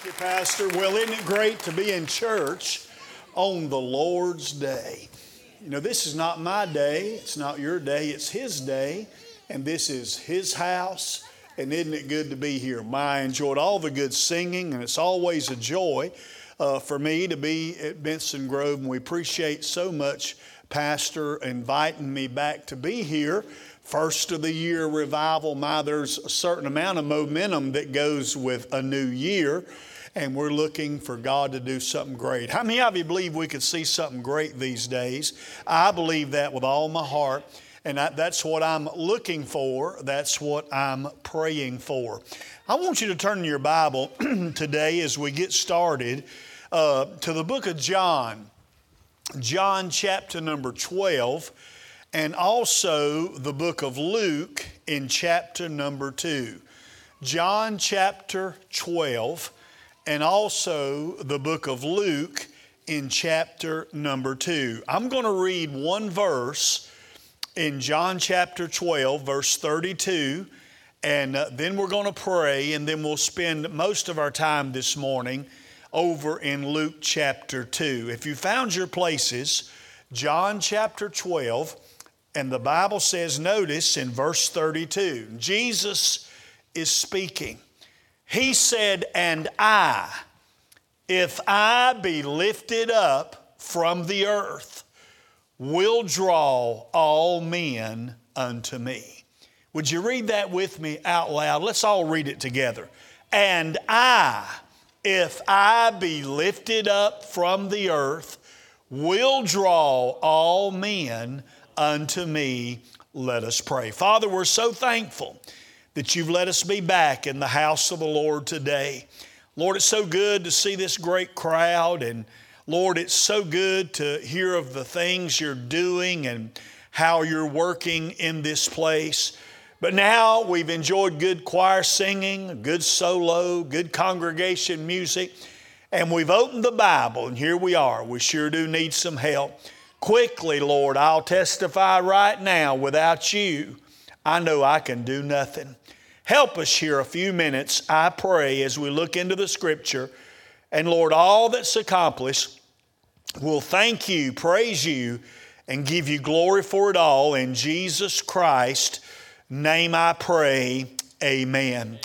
you, Pastor. Well, isn't it great to be in church on the Lord's Day? You know, this is not my day. It's not your day. It's His day. And this is His house. And isn't it good to be here? I enjoyed all the good singing, and it's always a joy for me to be at Benson Grove. And we appreciate so much Pastor inviting me back to be here. First of the year revival, there's a certain amount of momentum that goes with a new year, and we're looking for God to do something great. How many of you believe we could see something great these days? I believe that with all my heart, and that's what I'm looking for. That's what I'm praying for. I want you to turn your Bible today as we get started to the book of John. John chapter number 12. And also the book of Luke in chapter number 2. John chapter 12 and also the book of Luke in chapter number 2. I'm going to read one verse in John chapter 12, verse 32, and then we're going to pray, and then we'll spend most of our time this morning over in Luke chapter 2. If you found your places, John chapter 12, and the Bible says, notice in verse 32, Jesus is speaking. He said, "And I, if I be lifted up from the earth, will draw all men unto me." Would you read that with me out loud? Let's all read it together. "And I, if I be lifted up from the earth, will draw all men unto me." Let us pray. Father, we're so thankful that you've let us be back in the house of the Lord today. Lord, it's so good to see this great crowd, and Lord, it's so good to hear of the things you're doing and how you're working in this place. But now we've enjoyed good choir singing, good solo, good congregation music, and we've opened the Bible, and here we are. We sure do need some help. Quickly, Lord, I'll testify right now, without you, I know I can do nothing. Help us here a few minutes, I pray, as we look into the Scripture. And Lord, all that's accomplished, we'll thank you, praise you, and give you glory for it all. In Jesus Christ's name I pray, amen.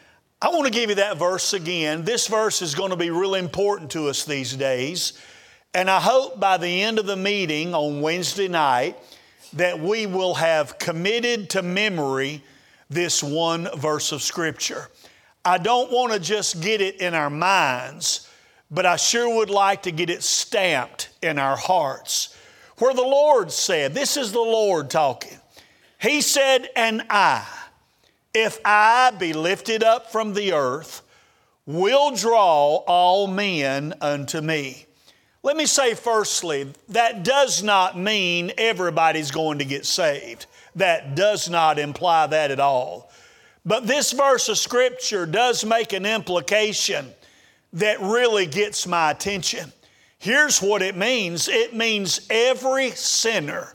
I want to give you that verse again. This verse is going to be really important to us these days. And I hope by the end of the meeting on Wednesday night that we will have committed to memory this one verse of Scripture. I don't want to just get it in our minds, but I sure would like to get it stamped in our hearts. Where the Lord said, this is the Lord talking. He said, "And I, if I be lifted up from the earth, will draw all men unto me." Let me say firstly, that does not mean everybody's going to get saved. That does not imply that at all. But this verse of Scripture does make an implication that really gets my attention. Here's what it means. It means every sinner,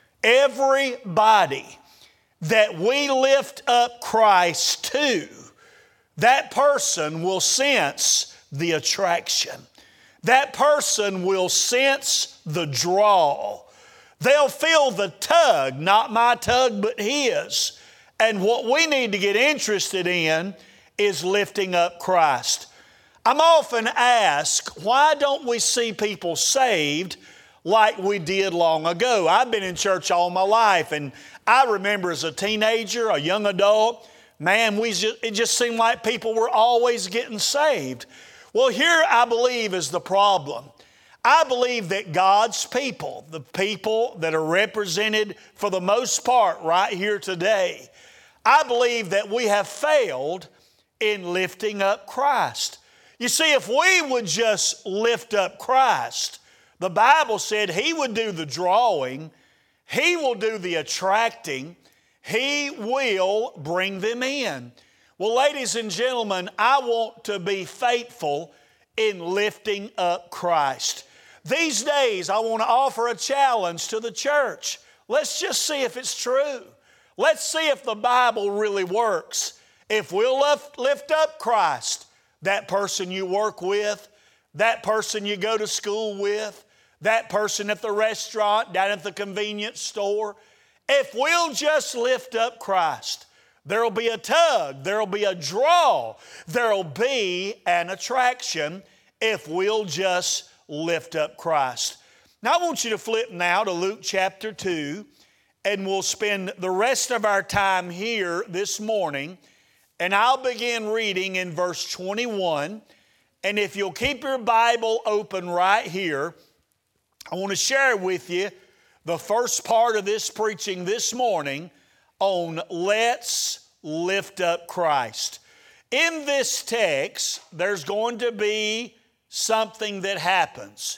everybody that we lift up Christ to, that person will sense the attraction. That person will sense the draw. They'll feel the tug, not my tug, but His. And what we need to get interested in is lifting up Christ. I'm often asked, why don't we see people saved like we did long ago? I've been in church all my life, and I remember as a teenager, a young adult, man, it just seemed like people were always getting saved. Well, here I believe is the problem. I believe that God's people, the people that are represented for the most part right here today, I believe that we have failed in lifting up Christ. You see, if we would just lift up Christ, the Bible said He would do the drawing, He will do the attracting, He will bring them in. Well, ladies and gentlemen, I want to be faithful in lifting up Christ. These days, I want to offer a challenge to the church. Let's just see if it's true. Let's see if the Bible really works. If we'll lift up Christ, that person you work with, that person you go to school with, that person at the restaurant, down at the convenience store. If we'll just lift up Christ, there'll be a tug, there'll be a draw, there'll be an attraction if we'll just lift up Christ. Now I want you to flip now to Luke chapter 2, and we'll spend the rest of our time here this morning, and I'll begin reading in verse 21. And if you'll keep your Bible open right here, I want to share with you the first part of this preaching this morning on Let's Lift Up Christ. In this text, there's going to be something that happens.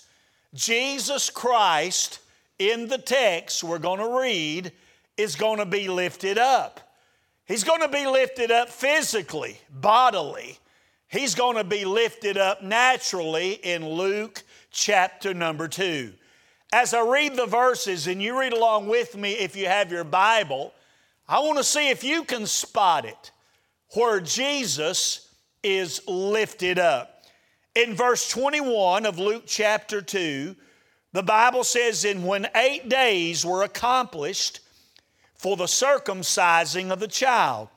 Jesus Christ, in the text we're going to read, is going to be lifted up. He's going to be lifted up physically, bodily. He's going to be lifted up naturally in Luke chapter number 2. As I read the verses, and you read along with me if you have your Bible, I want to see if you can spot it, where Jesus is lifted up. In verse 21 of Luke chapter 2, the Bible says, "And when 8 days were accomplished for the circumcising of the child,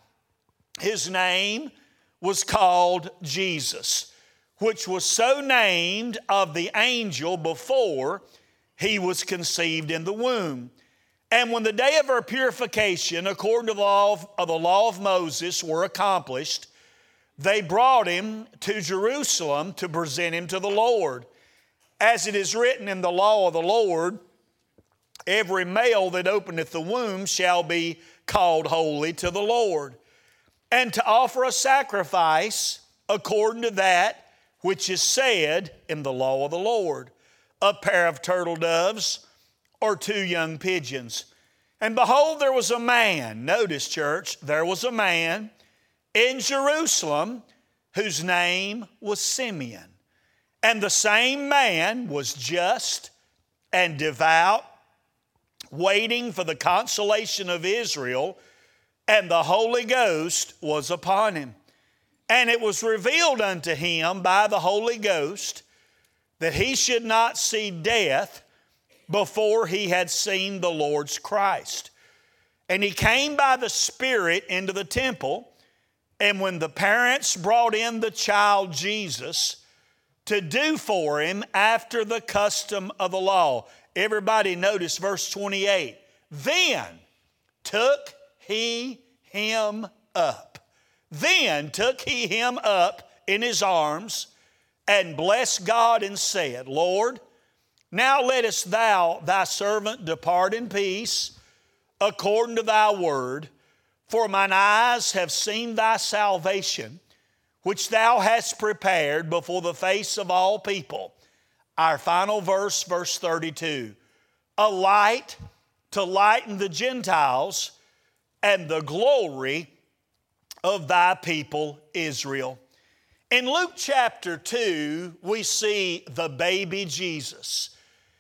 his name was called Jesus, which was so named of the angel before he was conceived in the womb. And when the day of her purification, according to the law of Moses, were accomplished, they brought him to Jerusalem to present him to the Lord. As it is written in the law of the Lord, every male that openeth the womb shall be called holy to the Lord, and to offer a sacrifice according to that which is said in the law of the Lord, a pair of turtle doves or 2 young pigeons. And behold, there was a man," notice church, there was a man in Jerusalem whose name was Simeon. And the same man was just and devout, waiting for the consolation of Israel, and the Holy Ghost was upon him. And it was revealed unto him by the Holy Ghost that he should not see death before he had seen the Lord's Christ. And he came by the Spirit into the temple, and when the parents brought in the child Jesus to do for him after the custom of the law. Everybody notice verse 28. Then took he him up. Then took he him up in his arms and blessed God and said, Lord, now lettest thou thy servant depart in peace according to thy word, for mine eyes have seen thy salvation, which thou hast prepared before the face of all people. Our final verse, verse 32. A light to lighten the Gentiles and the glory of thy people Israel. In Luke chapter 2, we see the baby Jesus.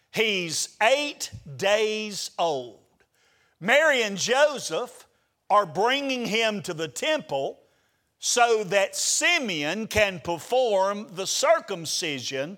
He's 8 days old. Mary and Joseph are bringing him to the temple so that Simeon can perform the circumcision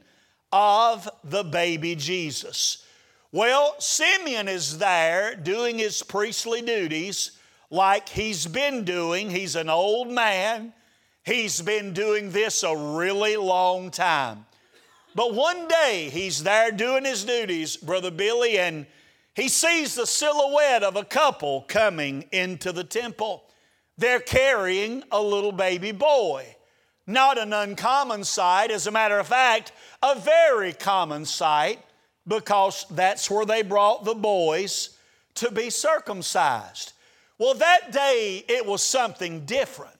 of the baby Jesus. Well, Simeon is there doing his priestly duties like he's been doing. He's an old man. He's been doing this a really long time. But one day he's there doing his duties, Brother Billy, and he sees the silhouette of a couple coming into the temple. They're carrying a little baby boy. Not an uncommon sight. As a matter of fact, a very common sight, because that's where they brought the boys to be circumcised. Well, that day it was something different,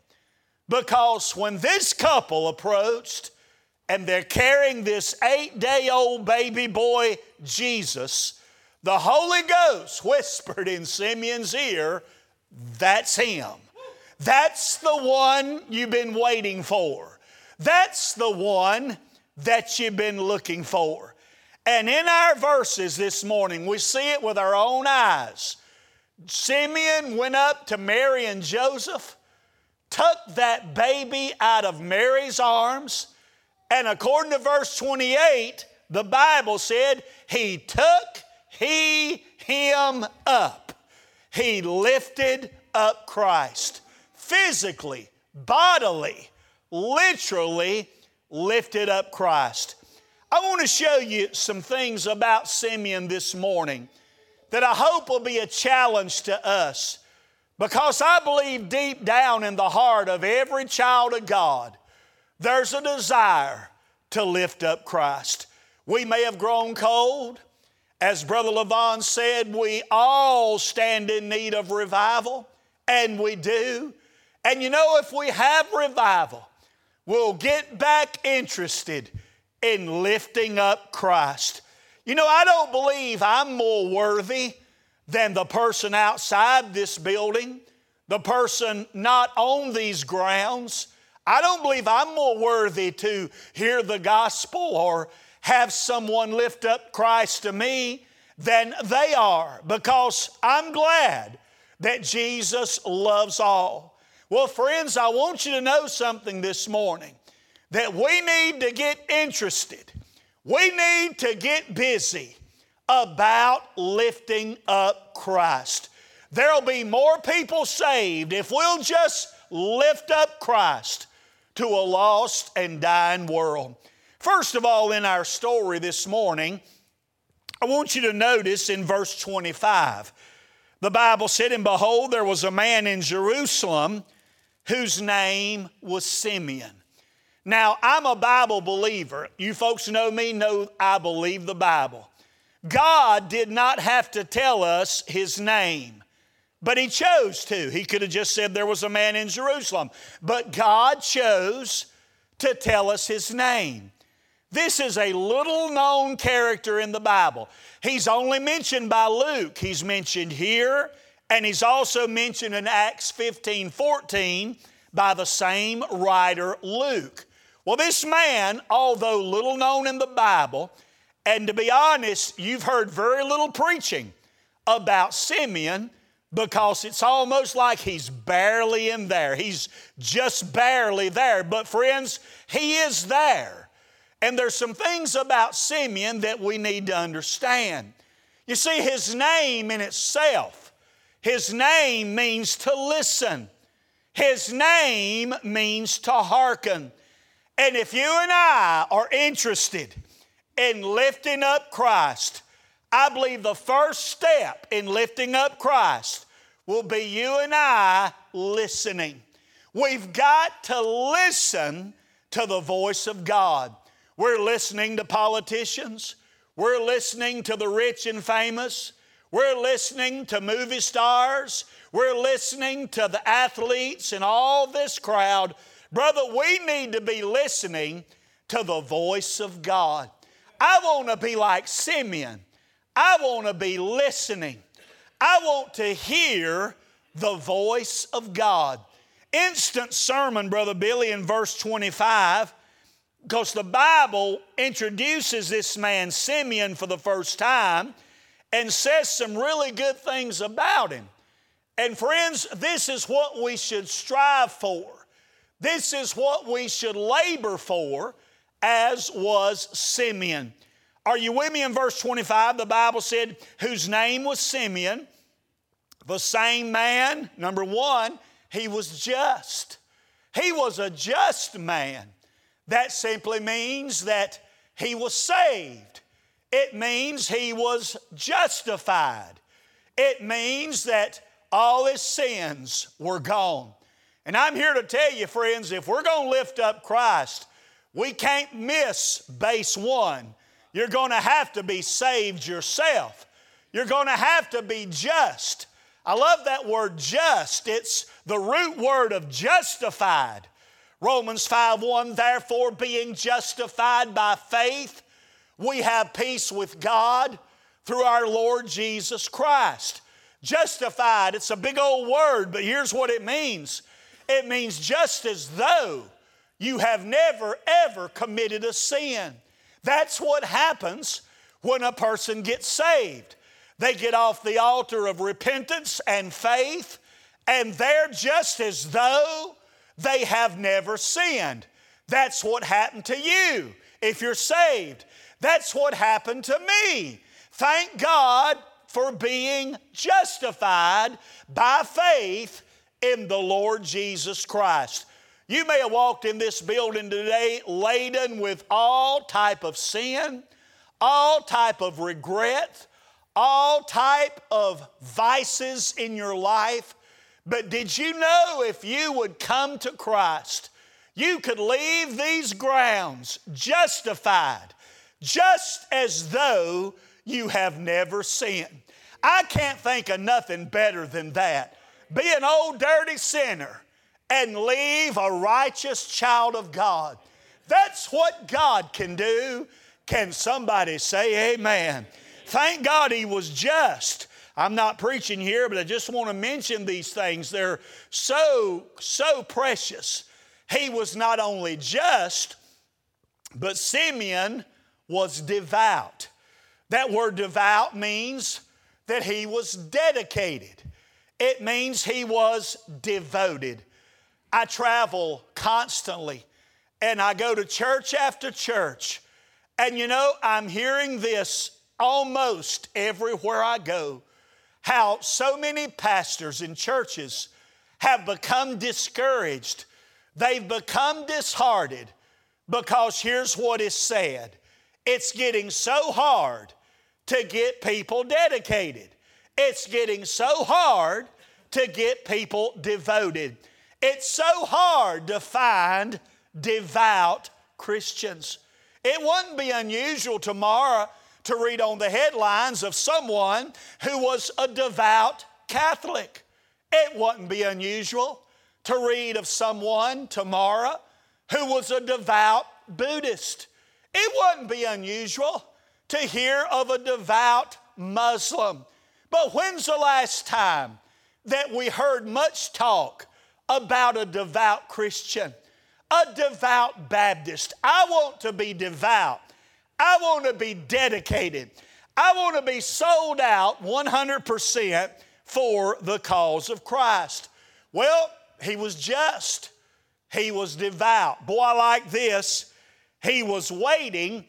because when this couple approached and they're carrying this 8-day-old baby boy Jesus, the Holy Ghost whispered in Simeon's ear, that's him. That's the one you've been waiting for. That's the one that you've been looking for. And in our verses this morning, we see it with our own eyes. Simeon went up to Mary and Joseph, took that baby out of Mary's arms, and according to verse 28, the Bible said, He took him up. He lifted up Christ. Physically, bodily, literally lifted up Christ. I want to show you some things about Simeon this morning that I hope will be a challenge to us, because I believe deep down in the heart of every child of God, there's a desire to lift up Christ. We may have grown cold. As Brother Levon said, we all stand in need of revival, and we do. And you know, if we have revival, we'll get back interested in lifting up Christ. You know, I don't believe I'm more worthy than the person outside this building, the person not on these grounds. I don't believe I'm more worthy to hear the gospel or have someone lift up Christ to me than they are, because I'm glad that Jesus loves all. Well, friends, I want you to know something this morning, that we need to get interested. We need to get busy about lifting up Christ. There'll be more people saved if we'll just lift up Christ to a lost and dying world. First of all, in our story this morning, I want you to notice in verse 25, the Bible said, And behold, there was a man in Jerusalem whose name was Simeon. Now, I'm a Bible believer. You folks know me, know I believe the Bible. God did not have to tell us his name, but he chose to. He could have just said there was a man in Jerusalem, but God chose to tell us his name. This is a little-known character in the Bible. He's only mentioned by Luke. He's mentioned here, and he's also mentioned in Acts 15:14 by the same writer, Luke. Well, this man, although little known in the Bible, and to be honest, you've heard very little preaching about Simeon, because it's almost like he's barely in there. He's just barely there. But friends, he is there. And there's some things about Simeon that we need to understand. You see, his name in itself, his name means to listen. His name means to hearken. And if you and I are interested in lifting up Christ, I believe the first step in lifting up Christ will be you and I listening. We've got to listen to the voice of God. We're listening to politicians. We're listening to the rich and famous. We're listening to movie stars. We're listening to the athletes and all this crowd. Brother, we need to be listening to the voice of God. I want to be like Simeon. I want to be listening. I want to hear the voice of God. Instant sermon, Brother Billy, in verse 25, because the Bible introduces this man, Simeon, for the first time and says some really good things about him. And friends, this is what we should strive for. This is what we should labor for, as was Simeon. Are you with me in verse 25? The Bible said, whose name was Simeon, the same man, number one, he was just. He was a just man. That simply means that he was saved. It means he was justified. It means that all his sins were gone. And I'm here to tell you, friends, if we're going to lift up Christ, we can't miss base one. You're going to have to be saved yourself. You're going to have to be just. I love that word just. It's the root word of justified. Romans 5:1, therefore being justified by faith, we have peace with God through our Lord Jesus Christ. Justified, it's a big old word, but here's what it means. It means just as though you have never ever committed a sin. That's what happens when a person gets saved. They get off the altar of repentance and faith, and they're just as though They have never sinned. That's what happened to you if you're saved. That's what happened to me. Thank God for being justified by faith in the Lord Jesus Christ. You may have walked in this building today laden with all type of sin, all type of regret, all type of vices in your life. But did you know if you would come to Christ, you could leave these grounds justified, just as though you have never sinned? I can't think of nothing better than that. Be an old dirty sinner and leave a righteous child of God. That's what God can do. Can somebody say amen? Thank God He was just. I'm not preaching here, but I just want to mention these things. They're so precious. He was not only just, but Simeon was devout. That word devout means that he was dedicated. It means he was devoted. I travel constantly, and I go to church after church. And you know, I'm hearing this almost everywhere I go, how so many pastors and churches have become discouraged. They've become disheartened because here's what is said. It's getting so hard to get people dedicated. It's getting so hard to get people devoted. It's so hard to find devout Christians. It wouldn't be unusual tomorrow to read on the headlines of someone who was a devout Catholic. It wouldn't be unusual to read of someone tomorrow who was a devout Buddhist. It wouldn't be unusual to hear of a devout Muslim. But when's the last time that we heard much talk about a devout Christian, a devout Baptist? I want to be devout. I want to be dedicated. I want to be sold out 100% for the cause of Christ. Well, he was just. He was devout. Boy, I like this. He was waiting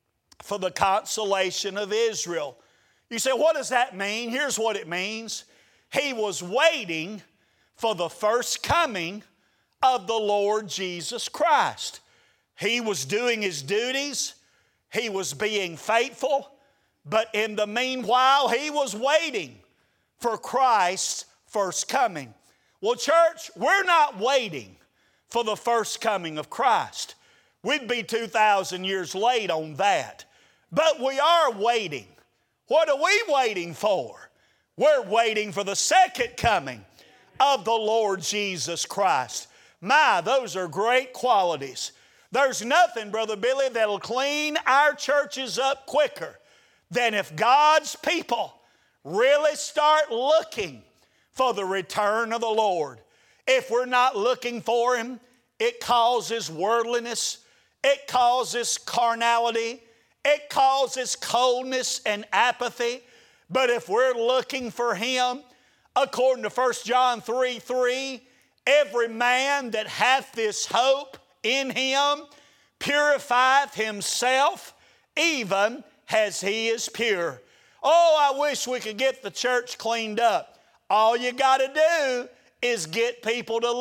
for the consolation of Israel. You say, what does that mean? Here's what it means. He was waiting for the first coming of the Lord Jesus Christ. He was doing his duties. He was being faithful. But in the meanwhile, he was waiting for Christ's first coming. Well, church, we're not waiting for the first coming of Christ. We'd be 2,000 years late on that. But we are waiting. What are we waiting for? We're waiting for the second coming of the Lord Jesus Christ. My, those are great qualities. There's nothing, Brother Billy, that'll clean our churches up quicker than if God's people really start looking for the return of the Lord. If we're not looking for Him, it causes worldliness, it causes carnality, it causes coldness and apathy. But if we're looking for Him, according to 1 John 3:3, every man that hath this hope in Him purifieth himself, even as he is pure. Oh, I wish we could get the church cleaned up. All you got to do is get people to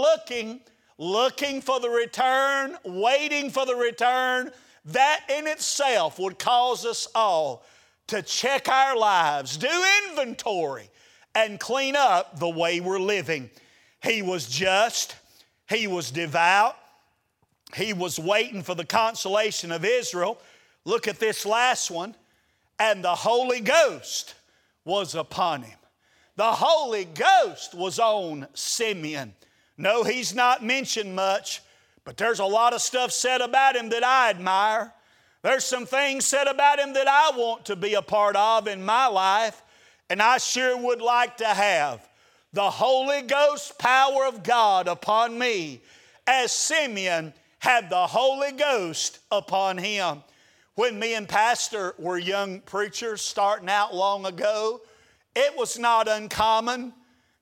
looking for the return, waiting for the return. That in itself would cause us all to check our lives, do inventory, and clean up the way we're living. He was just. He was devout. He was waiting for the consolation of Israel. Look at this last one. And the Holy Ghost was upon him. The Holy Ghost was on Simeon. No, he's not mentioned much, but there's a lot of stuff said about him that I admire. There's some things said about him that I want to be a part of in my life, and I sure would like to have the Holy Ghost power of God upon me as Simeon had the Holy Ghost upon him. When me and Pastor were young preachers starting out long ago, it was not uncommon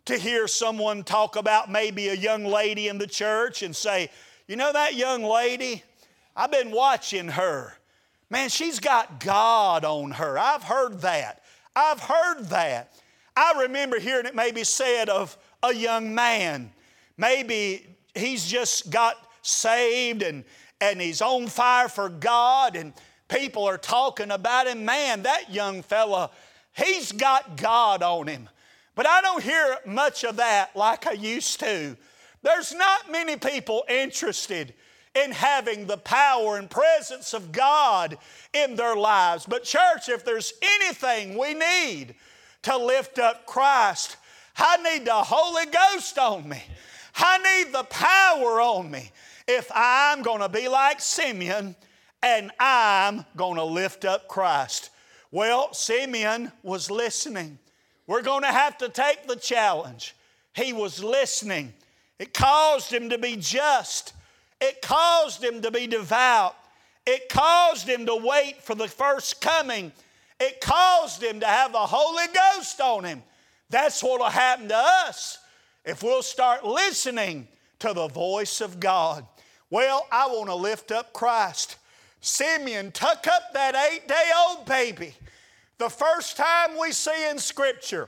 to hear someone talk about maybe a young lady in the church and say, you know that young lady, I've been watching her. Man, she's got God on her. I've heard that. I've heard that. I remember hearing it maybe said of a young man. Maybe he's just got saved and he's on fire for God and people are talking about him. Man, that young fella, he's got God on him. But I don't hear much of that like I used to. There's not many people interested in having the power and presence of God in their lives. But church, if there's anything we need to lift up Christ, I need the Holy Ghost on me. I need the power on me if I'm going to be like Simeon and I'm going to lift up Christ. Well, Simeon was listening. We're going to have to take the challenge. He was listening. It caused him to be just. It caused him to be devout. It caused him to wait for the first coming. It caused him to have the Holy Ghost on him. That's what will happen to us if we'll start listening to the voice of God. Well, I want to lift up Christ. Simeon took up that 8-day-old baby. The first time we see in Scripture,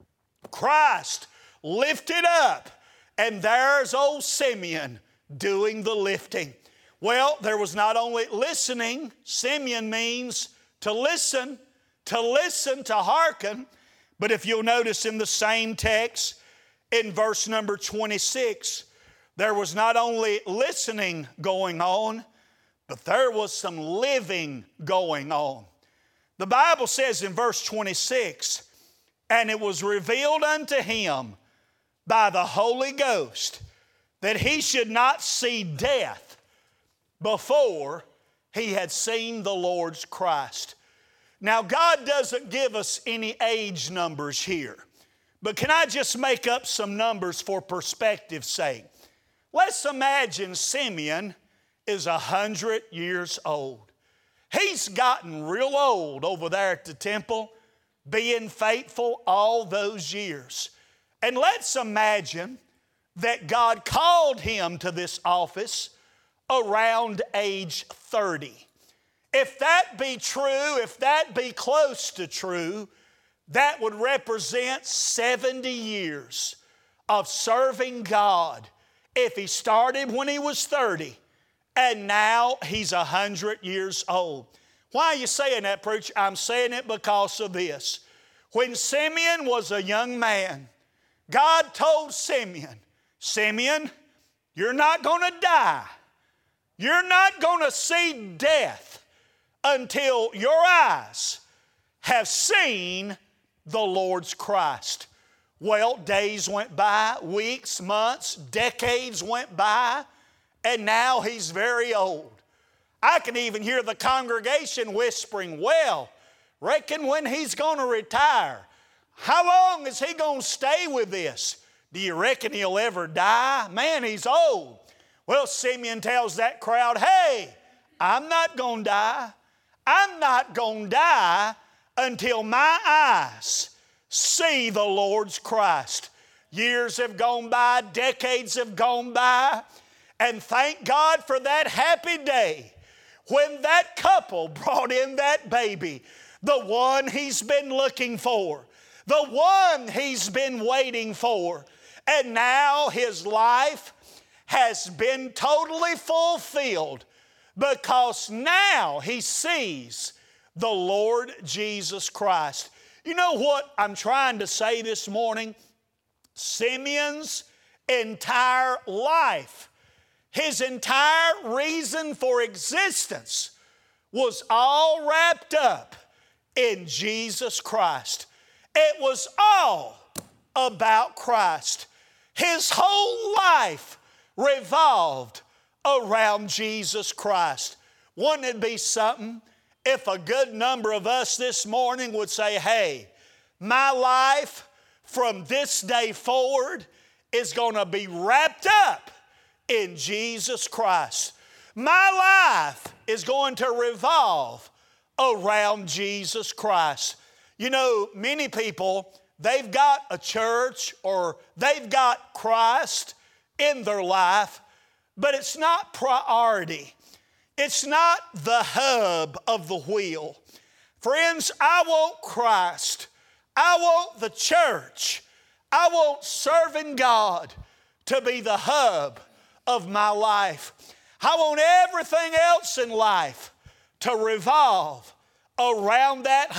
Christ lifted up, and there's old Simeon doing the lifting. Well, there was not only listening. Simeon means to listen, to hearken. But if you'll notice in the same text, in verse number 26, there was not only listening going on, but there was some living going on. The Bible says in verse 26, and it was revealed unto him by the Holy Ghost that he should not see death before he had seen the Lord's Christ. Now, God doesn't give us any age numbers here, but can I just make up some numbers for perspective's sake? Let's imagine Simeon is 100 years old. He's gotten real old over there at the temple, being faithful all those years. And let's imagine that God called him to this office around age 30. If that be true, if that be close to true, that would represent 70 years of serving God if he started when he was 30 and now he's 100 years old. Why are you saying that, preacher? I'm saying it because of this. When Simeon was a young man, God told Simeon, Simeon, you're not going to die. You're not going to see death until your eyes have seen the Lord's Christ. Well, days went by, weeks, months, decades went by, and now he's very old. I can even hear the congregation whispering, well, reckon when he's going to retire. How long is he going to stay with this? Do you reckon he'll ever die? Man, he's old. Well, Simeon tells that crowd, hey, I'm not going to die. I'm not going to die until my eyes see the Lord's Christ. Years have gone by, decades have gone by, and thank God for that happy day when that couple brought in that baby, the one he's been looking for, the one he's been waiting for. And now his life has been totally fulfilled because now he sees the Lord Jesus Christ. You know what I'm trying to say this morning? Simeon's entire life, his entire reason for existence was all wrapped up in Jesus Christ. It was all about Christ. His whole life revolved around Jesus Christ. Wouldn't it be something if a good number of us this morning would say, hey, my life from this day forward is going to be wrapped up in Jesus Christ. My life is going to revolve around Jesus Christ. You know, many people, they've got a church or they've got Christ in their life, but it's not priority. It's not the hub of the wheel. Friends, I want Christ. I want the church. I want serving God to be the hub of my life. I want everything else in life to revolve around that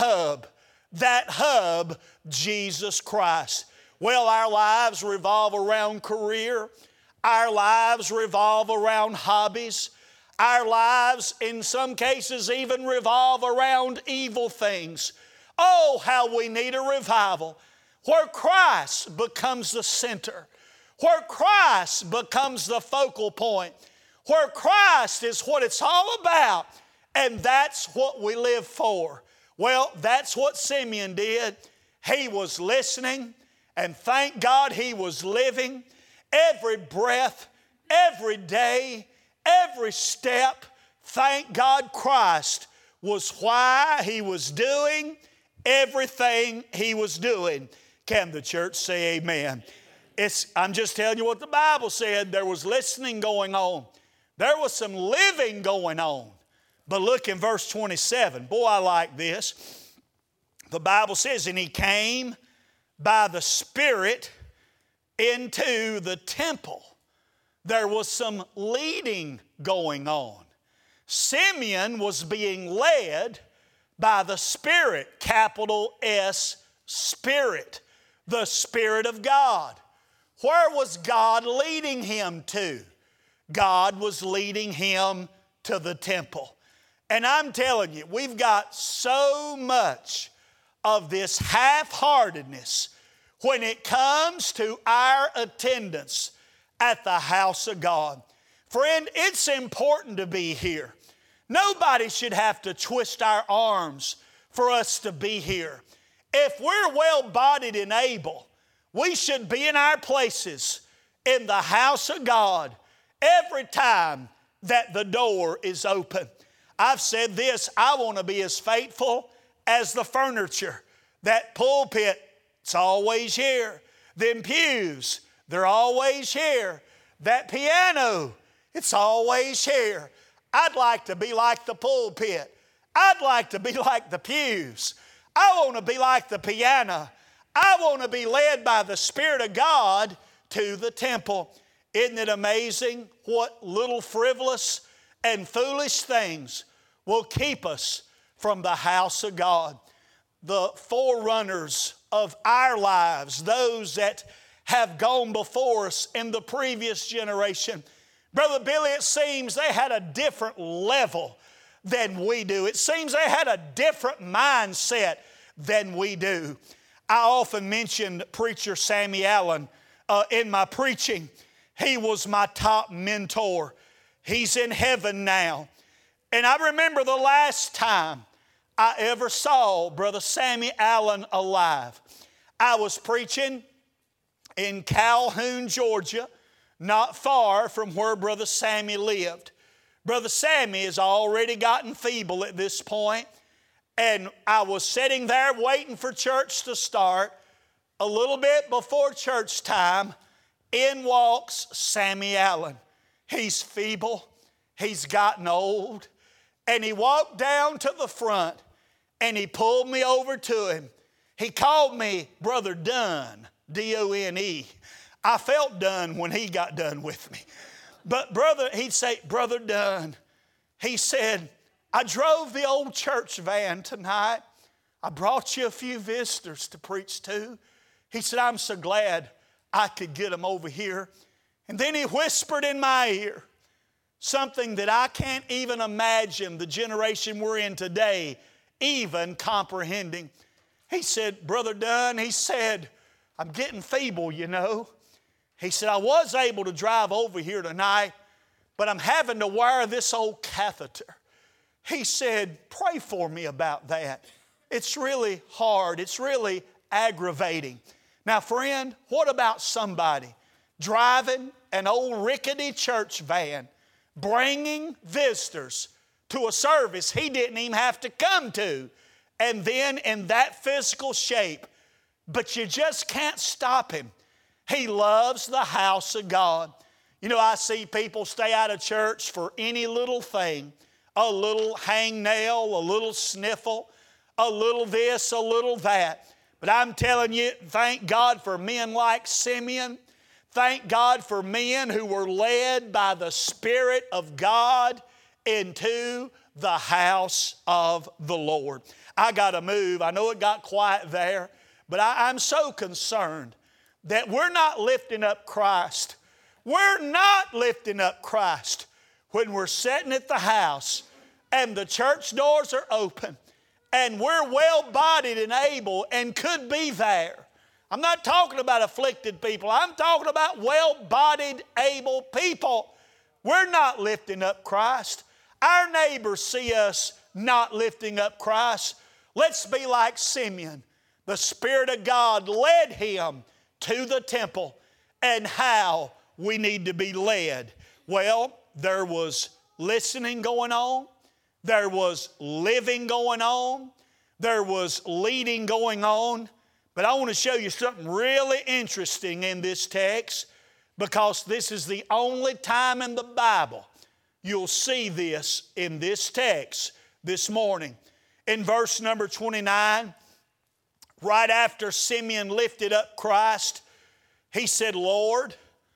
hub, Jesus Christ. Well, our lives revolve around career. Our lives revolve around hobbies. Our lives, in some cases, even revolve around evil things. Oh, how we need a revival where Christ becomes the center, where Christ becomes the focal point, where Christ is what it's all about, and that's what we live for. Well, that's what Simeon did. He was listening, and thank God he was living. Every breath, every day, every step, thank God Christ was why he was doing everything he was doing. Can the church say amen? I'm just telling you what the Bible said. There was listening going on. There was some living going on. But look in verse 27. Boy, I like this. The Bible says, and he came by the Spirit into the temple. There was some leading going on. Simeon was being led by the Spirit, capital S, Spirit, the Spirit of God. Where was God leading him to? God was leading him to the temple. And I'm telling you, we've got so much of this half-heartedness when it comes to our attendance at the house of God. Friend, it's important to be here. Nobody should have to twist our arms for us to be here. If we're well-bodied and able, we should be in our places in the house of God every time that the door is open. I've said this, I want to be as faithful as the furniture. That pulpit, it's always here. Them pews, they're always here. That piano, it's always here. I'd like to be like the pulpit. I'd like to be like the pews. I want to be like the piano. I want to be led by the Spirit of God to the temple. Isn't it amazing what little frivolous and foolish things will keep us from the house of God? The forerunners of our lives, those that have gone before us in the previous generation, Brother Billy, it seems they had a different level than we do. It seems they had a different mindset than we do. I often mentioned preacher Sammy Allen in my preaching. He was my top mentor. He's in heaven now. And I remember the last time I ever saw Brother Sammy Allen alive. I was preaching in Calhoun, Georgia, not far from where Brother Sammy lived. Brother Sammy has already gotten feeble at this point, and I was sitting there waiting for church to start. A little bit before church time, in walks Sammy Allen. He's feeble, he's gotten old, and he walked down to the front and he pulled me over to him. He called me Brother Dunn, D-O-N-E. I felt done when he got done with me. But he'd say, Brother Dunn, he said, I drove the old church van tonight. I brought you a few visitors to preach to. He said, I'm so glad I could get them over here. And then he whispered in my ear something that I can't even imagine the generation we're in today even comprehending. He said, Brother Dunn, he said, I'm getting feeble, you know. He said, I was able to drive over here tonight, but I'm having to wire this old catheter. He said, pray for me about that. It's really hard. It's really aggravating. Now, friend, what about somebody driving an old rickety church van, bringing visitors to a service he didn't even have to come to, and then in that physical shape, but you just can't stop him. He loves the house of God. You know, I see people stay out of church for any little thing. A little hangnail, a little sniffle, a little this, a little that. But I'm telling you, thank God for men like Simeon. Thank God for men who were led by the Spirit of God into the house of the Lord. I got to move. I know it got quiet there, but I'm so concerned that we're not lifting up Christ. We're not lifting up Christ when we're sitting at the house and the church doors are open and we're well-bodied and able and could be there. I'm not talking about afflicted people. I'm talking about well-bodied, able people. We're not lifting up Christ. Our neighbors see us not lifting up Christ. Let's be like Simeon. The Spirit of God led him to the temple, and how we need to be led. Well, there was listening going on. There was living going on. There was leading going on. But I want to show you something really interesting in this text, because this is the only time in the Bible you'll see this in this text this morning. In verse number 29, right after Simeon lifted up Christ, he said, Lord,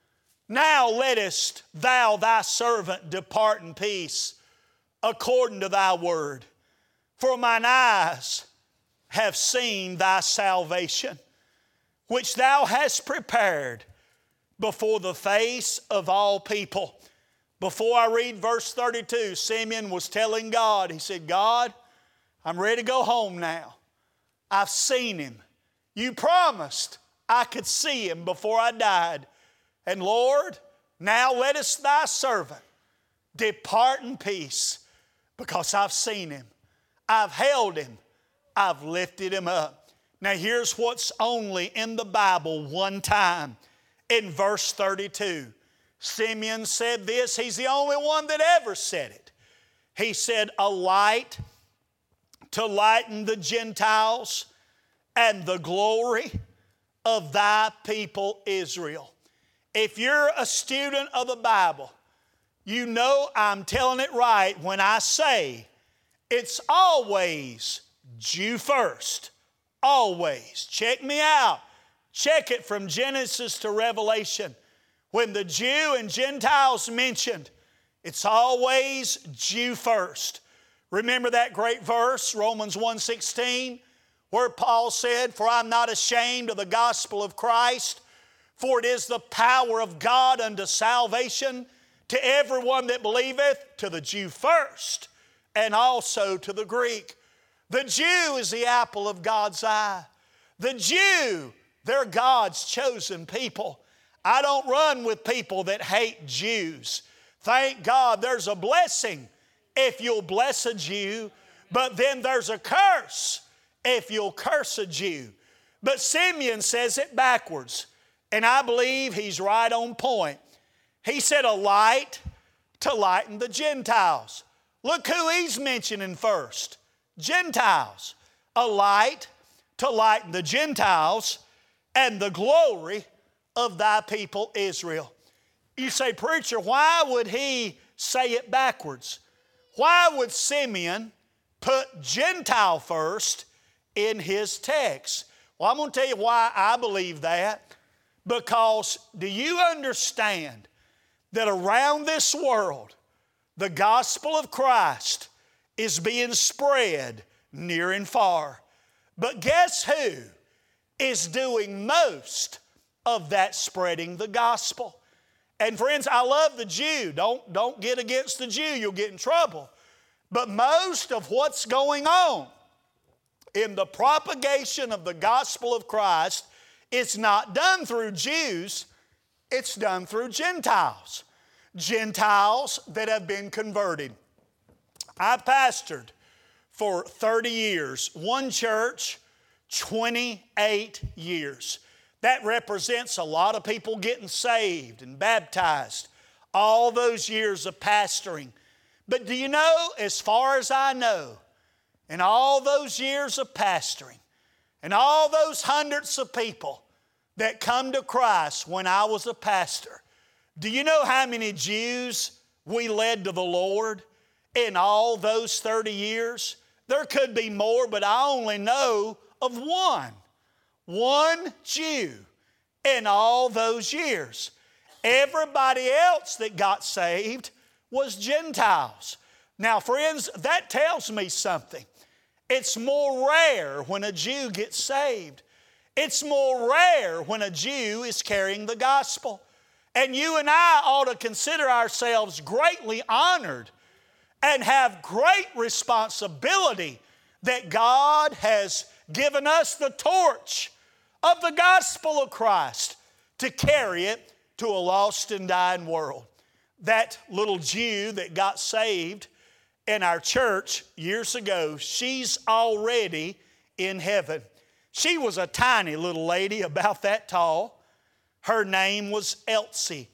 now lettest thou thy servant depart in peace according to thy word. For mine eyes have seen thy salvation, which thou hast prepared before the face of all people. Before I read verse 32, Simeon was telling God, he said, God, I'm ready to go home now. I've seen him. You promised I could see him before I died. And Lord, now lettest thy servant depart in peace, because I've seen him. I've held him. I've lifted him up. Now here's what's only in the Bible one time. In verse 32, Simeon said this. He's the only one that ever said it. He said, a light to lighten the Gentiles and the glory of thy people Israel. If you're a student of the Bible, you know I'm telling it right when I say it's always Jew first. Always. Check me out. Check it from Genesis to Revelation. When the Jew and Gentiles mentioned, it's always Jew first. Remember that great verse, Romans 1:16, where Paul said, for I'm not ashamed of the gospel of Christ, for it is the power of God unto salvation to everyone that believeth, to the Jew first, and also to the Greek. The Jew is the apple of God's eye. The Jew, they're God's chosen people. I don't run with people that hate Jews. Thank God there's a blessing if you'll bless a Jew, but then there's a curse if you'll curse a Jew. But Simeon says it backwards, and I believe he's right on point. He said a light to lighten the Gentiles. Look who he's mentioning first. Gentiles. A light to lighten the Gentiles and the glory of thy people Israel. You say, preacher, why would he say it backwards? Why would Simeon put Gentile first in his text? Well, I'm going to tell you why I believe that. Because do you understand that around this world, the gospel of Christ is being spread near and far? But guess who is doing most of that spreading the gospel? And friends, I love the Jew. Don't get against the Jew. You'll get in trouble. But most of what's going on in the propagation of the gospel of Christ, it's not done through Jews. It's done through Gentiles. Gentiles that have been converted. I pastored for 30 years. One church, 28 years. That represents a lot of people getting saved and baptized. All those years of pastoring. But do you know, as far as I know, in all those years of pastoring, And all those hundreds of people that come to Christ when I was a pastor, do you know how many Jews we led to the Lord in all those 30 years? There could be more, but I only know of one. One Jew in all those years. Everybody else that got saved was Gentiles. Now, friends, that tells me something. It's more rare when a Jew gets saved. It's more rare when a Jew is carrying the gospel. And you and I ought to consider ourselves greatly honored and have great responsibility that God has given us the torch of the gospel of Christ to carry it to a lost and dying world. That little Jew that got saved in our church years ago, she's already in heaven. She was a tiny little lady about that tall. Her name was Elsie.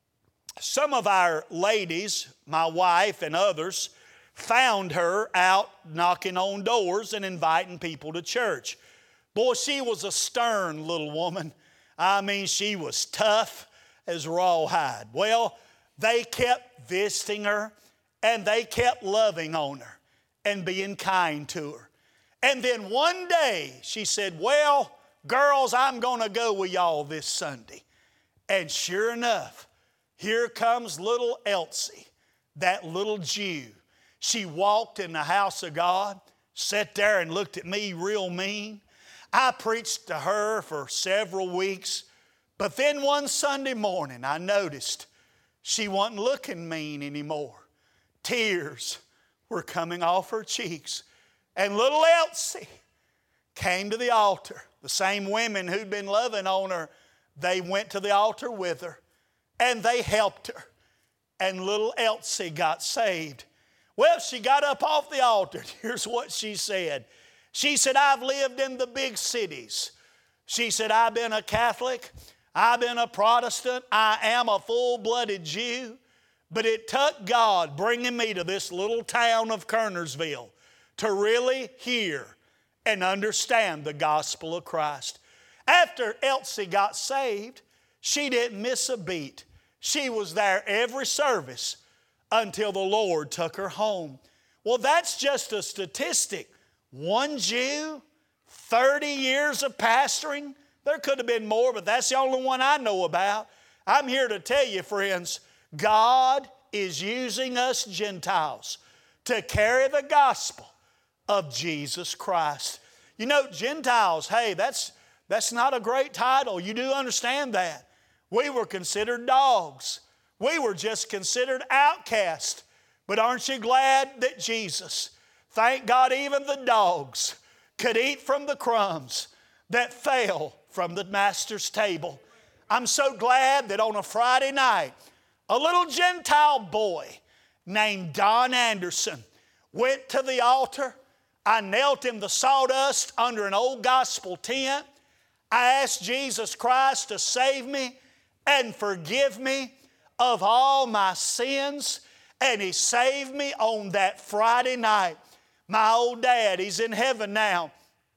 Some of our ladies, my wife and others, found her out knocking on doors and inviting people to church. Boy, she was a stern little woman. I mean, she was tough as rawhide. Well, they kept visiting her, and they kept loving on her and being kind to her. And then one day she said, well, girls, I'm going to go with y'all this Sunday. And sure enough, here comes little Elsie, that little Jew. She walked in the house of God, sat there and looked at me real mean. I preached to her for several weeks, but then one Sunday morning I noticed she wasn't looking mean anymore. Tears were coming off her cheeks. And little Elsie came to the altar. The same women who'd been loving on her, they went to the altar with her and they helped her. And little Elsie got saved. Well, she got up off the altar. Here's what she said. She said, I've lived in the big cities. She said, I've been a Catholic. I've been a Protestant. I am a full-blooded Jew. But it took God bringing me to this little town of Kernersville to really hear and understand the gospel of Christ. After Elsie got saved, she didn't miss a beat. She was there every service until the Lord took her home. Well, that's just a statistic. One Jew, 30 years of pastoring. There could have been more, but that's the only one I know about. I'm here to tell you, friends, God is using us Gentiles to carry the gospel of Jesus Christ. You know, Gentiles, hey, that's not a great title. You do understand that. We were considered dogs. We were just considered outcasts. But aren't you glad that Jesus, thank God even the dogs, could eat from the crumbs that fell from the Master's table. I'm so glad that on a Friday night, a little Gentile boy named Don Anderson went to the altar. I knelt in the sawdust under an old gospel tent. I asked Jesus Christ to save me and forgive me of all my sins. And He saved me on that Friday night. My old dad, he's in heaven now,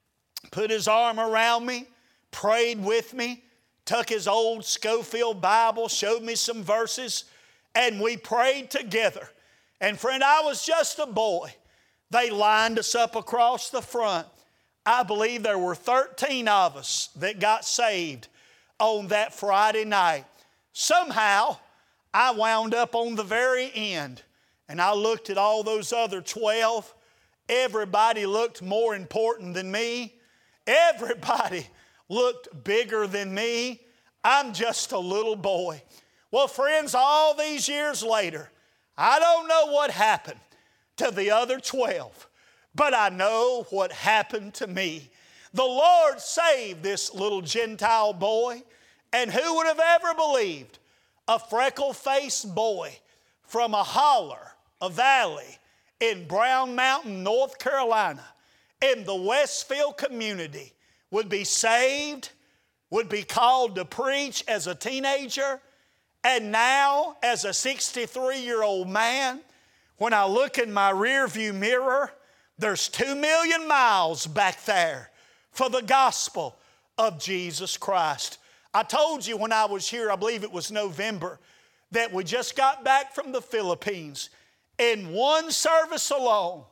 put his arm around me, prayed with me, took his old Scofield Bible, showed me some verses, and we prayed together. And friend, I was just a boy. They lined us up across the front. I believe there were 13 of us that got saved on that Friday night. Somehow, I wound up on the very end, and I looked at all those other 12. Everybody looked more important than me. Everybody looked bigger than me. I'm just a little boy. Well, friends, all these years later, I don't know what happened to the other 12, but I know what happened to me. The Lord saved this little Gentile boy, and who would have ever believed a freckle-faced boy from a holler, a valley in Brown Mountain, North Carolina, in the Westfield community, would be saved, would be called to preach as a teenager, and now as a 63-year-old man, when I look in my rearview mirror, there's 2 million miles back there for the gospel of Jesus Christ. I told you when I was here, I believe it was November, that we just got back from the Philippines. In one service alone,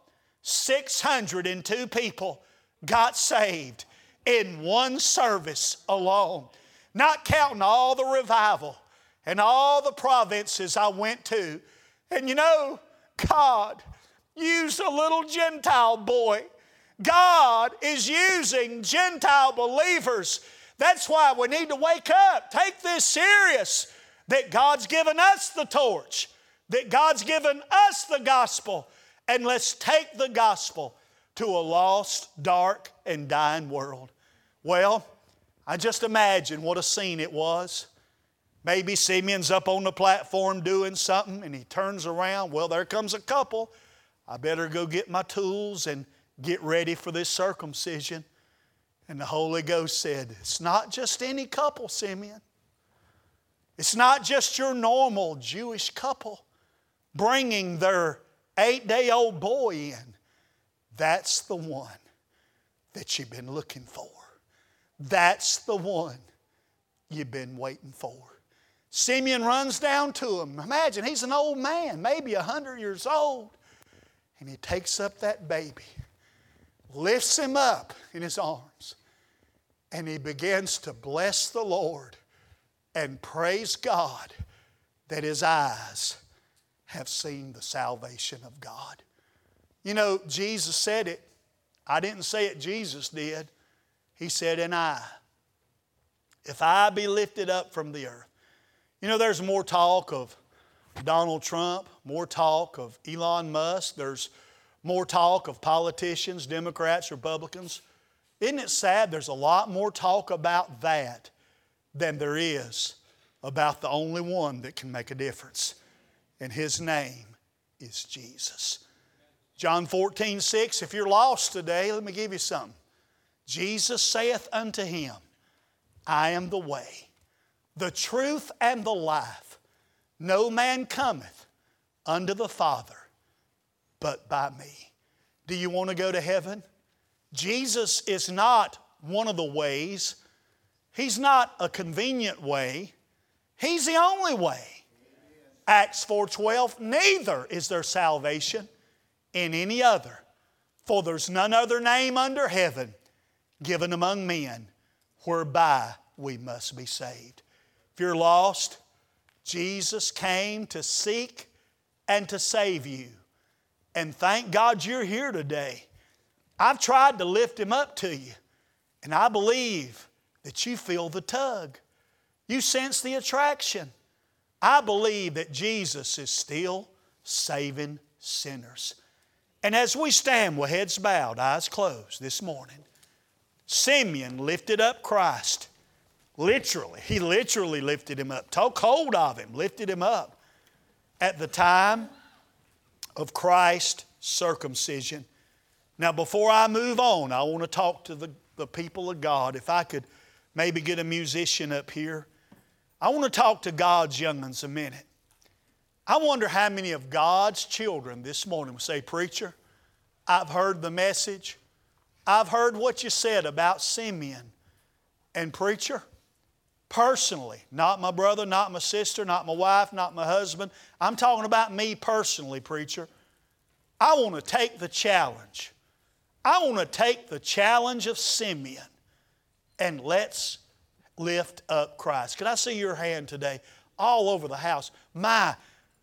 602 people got saved in one service alone. Not counting all the revival and all the provinces I went to. And you know, God used a little Gentile boy. God is using Gentile believers. That's why we need to wake up. Take this serious. That God's given us the torch. That God's given us the gospel. And let's take the gospel to a lost, dark, and dying world. Well, I just imagine what a scene it was. Maybe Simeon's up on the platform doing something and he turns around. Well, there comes a couple. I better go get my tools and get ready for this circumcision. And the Holy Ghost said, it's not just any couple, Simeon. It's not just your normal Jewish couple bringing their 8-day-old boy in. That's the one that you've been looking for. That's the one you've been waiting for. Simeon runs down to him. Imagine, he's an old man, maybe 100 years old. And he takes up that baby, lifts him up in his arms, and he begins to bless the Lord and praise God that his eyes have seen the salvation of God. You know, Jesus said it. I didn't say it, Jesus did. He said, and I, if I be lifted up from the earth. You know, there's more talk of Donald Trump, more talk of Elon Musk. There's more talk of politicians, Democrats, Republicans. Isn't it sad there's a lot more talk about that than there is about the only one that can make a difference. And His name is Jesus. John 14:6, if you're lost today, let me give you something. Jesus saith unto him, I am the way, the truth, and the life. No man cometh unto the Father but by me. Do you want to go to heaven? Jesus is not one of the ways. He's not a convenient way. He's the only way. Acts 4:12, neither is there salvation in any other, for there's none other name under heaven given among men whereby we must be saved. If you're lost, Jesus came to seek and to save you. And thank God you're here today. I've tried to lift Him up to you, and I believe that you feel the tug. You sense the attraction. I believe that Jesus is still saving sinners. And as we stand with heads bowed, eyes closed this morning, Simeon lifted up Christ. Literally, he literally lifted Him up, took hold of Him, lifted Him up at the time of Christ's circumcision. Now, before I move on, I want to talk to the people of God. If I could maybe get a musician up here. I want to talk to God's young ones a minute. I wonder how many of God's children this morning will say, Preacher, I've heard the message. I've heard what you said about Simeon. And preacher, personally, not my brother, not my sister, not my wife, not my husband. I'm talking about me personally, preacher. I want to take the challenge. I want to take the challenge of Simeon and let's lift up Christ. Can I see your hand today all over the house? My,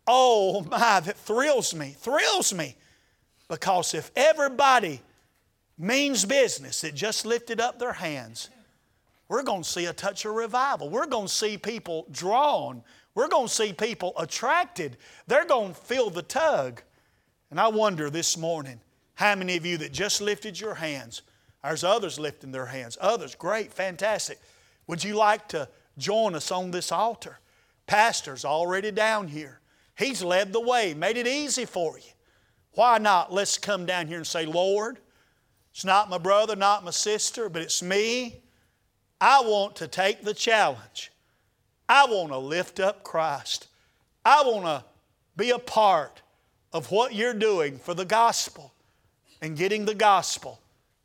that thrills me. Because if everybody means business that just lifted up their hands, we're going to see a touch of revival. We're going to see people drawn. We're going to see people attracted. They're going to feel the tug. And I wonder this morning, how many of you that just lifted your hands, there's others lifting their hands. Others, great, fantastic. Would you like to join us on this altar? Pastor's already down here. He's led the way, made it easy for you. Why not? Let's come down here and say, Lord, it's not my brother, not my sister, but it's me. I want to take the challenge. I want to lift up Christ. I want to be a part of what you're doing for the gospel and getting the gospel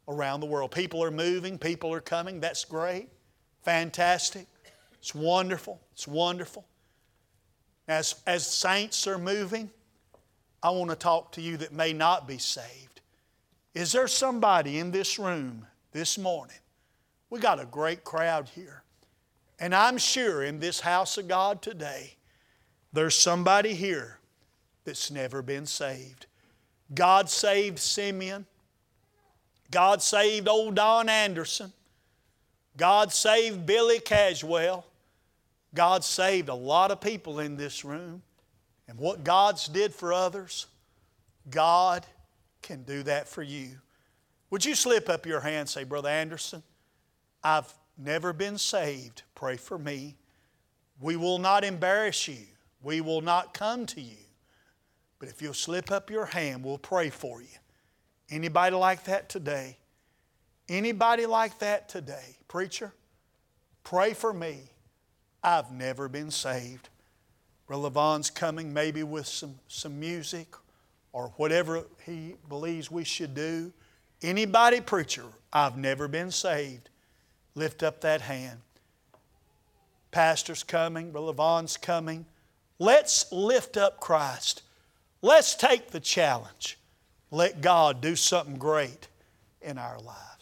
around the world. People are moving, people are coming. That's great. Fantastic. It's wonderful. It's wonderful. As saints are moving, I want to talk to you that may not be saved. Is there somebody in this room this morning? We got a great crowd here. And I'm sure in this house of God today, there's somebody here that's never been saved. God saved Simeon. God saved old Don Anderson. God saved Billy Caswell. God saved a lot of people in this room. And what God's did for others, God can do that for you. Would you slip up your hand and say, Brother Anderson, I've never been saved. Pray for me. We will not embarrass you. We will not come to you. But if you'll slip up your hand, we'll pray for you. Anybody like that today? Anybody like that today? Preacher, pray for me. I've never been saved. Brother Vaughn's coming maybe with some music or whatever he believes we should do. Anybody, preacher, I've never been saved. Lift up that hand. Pastor's coming. Brother Vaughn's coming. Let's lift up Christ. Let's take the challenge. Let God do something great in our lives.